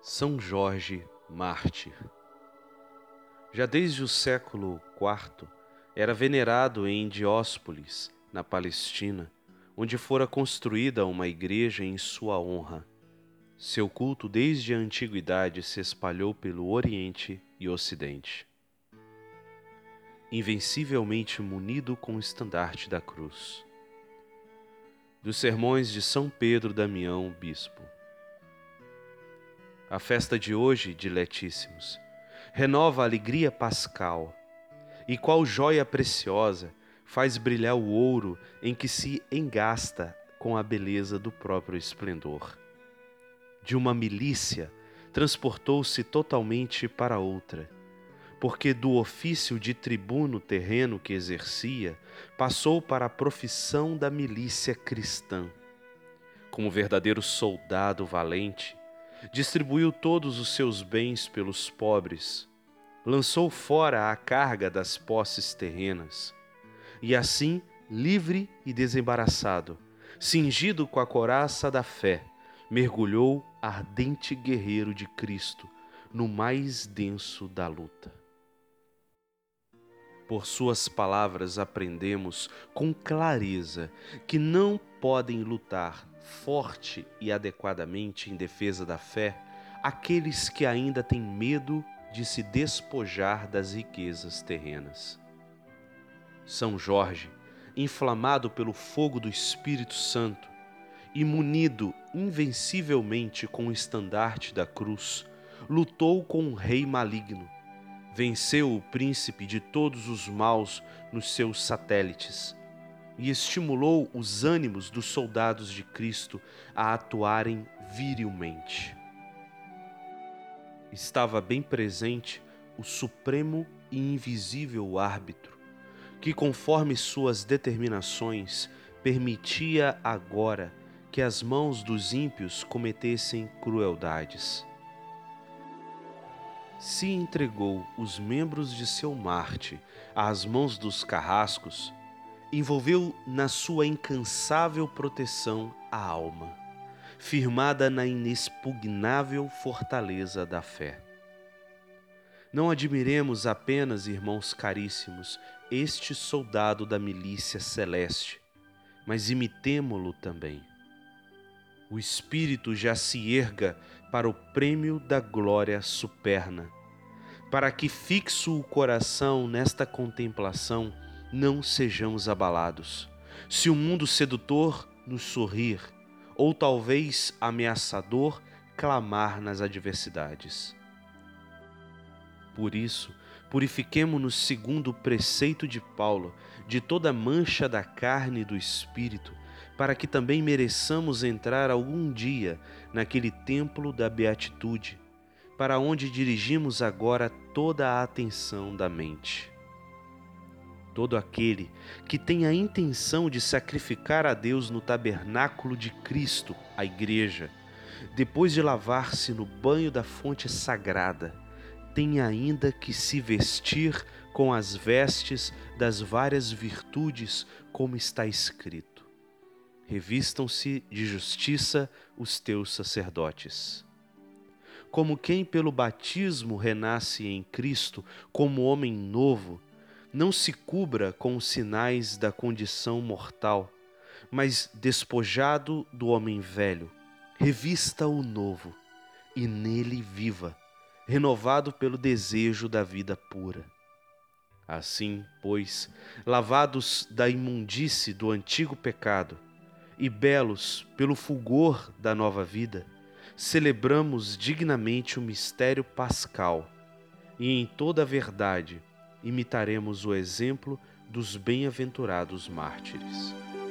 São Jorge, mártir. Já desde o século IV, era venerado em Dióspolis, na Palestina, onde fora construída uma igreja em sua honra. Seu culto desde a antiguidade se espalhou pelo Oriente e Ocidente. Invencivelmente munido com o estandarte da cruz. Dos sermões de São Pedro Damião, bispo. A festa de hoje, diletíssimos, renova a alegria pascal, e qual joia preciosa faz brilhar o ouro em que se engasta com a beleza do próprio esplendor. De uma milícia, transportou-se totalmente para outra, porque do ofício de tribuno terreno que exercia, passou para a profissão da milícia cristã. Como verdadeiro soldado valente, distribuiu todos os seus bens pelos pobres, lançou fora a carga das posses terrenas, e assim, livre e desembaraçado, cingido com a couraça da fé, mergulhou ardente guerreiro de Cristo no mais denso da luta. Por suas palavras aprendemos com clareza que não podem lutar forte e adequadamente em defesa da fé aqueles que ainda têm medo de se despojar das riquezas terrenas. São Jorge, inflamado pelo fogo do Espírito Santo e munido invencivelmente com o estandarte da cruz, lutou com um rei maligno, venceu o príncipe de todos os maus nos seus satélites e estimulou os ânimos dos soldados de Cristo a atuarem virilmente. Estava bem presente o supremo e invisível árbitro, que, conforme suas determinações, permitia agora que as mãos dos ímpios cometessem crueldades. Se entregou os membros de seu Marte às mãos dos carrascos, envolveu na sua incansável proteção a alma, firmada na inexpugnável fortaleza da fé. Não admiremos apenas, irmãos caríssimos, este soldado da milícia celeste, mas imitemo-lo também. O espírito já se erga para o prêmio da glória superna, para que, fixo o coração nesta contemplação, não sejamos abalados. Se o mundo sedutor nos sorrir, ou talvez ameaçador clamar nas adversidades. Por isso, purifiquemo-nos segundo o preceito de Paulo, de toda mancha da carne e do espírito, para que também mereçamos entrar algum dia naquele templo da beatitude, para onde dirigimos agora toda a atenção da mente. Todo aquele que tem a intenção de sacrificar a Deus no tabernáculo de Cristo, a Igreja, depois de lavar-se no banho da fonte sagrada, tem ainda que se vestir com as vestes das várias virtudes, como está escrito: revistam-se de justiça os teus sacerdotes. Como quem pelo batismo renasce em Cristo como homem novo, não se cubra com os sinais da condição mortal, mas despojado do homem velho, revista o novo e nele viva, renovado pelo desejo da vida pura. Assim, pois, lavados da imundície do antigo pecado e belos pelo fulgor da nova vida, celebramos dignamente o mistério pascal e em toda a verdade imitaremos o exemplo dos bem-aventurados mártires.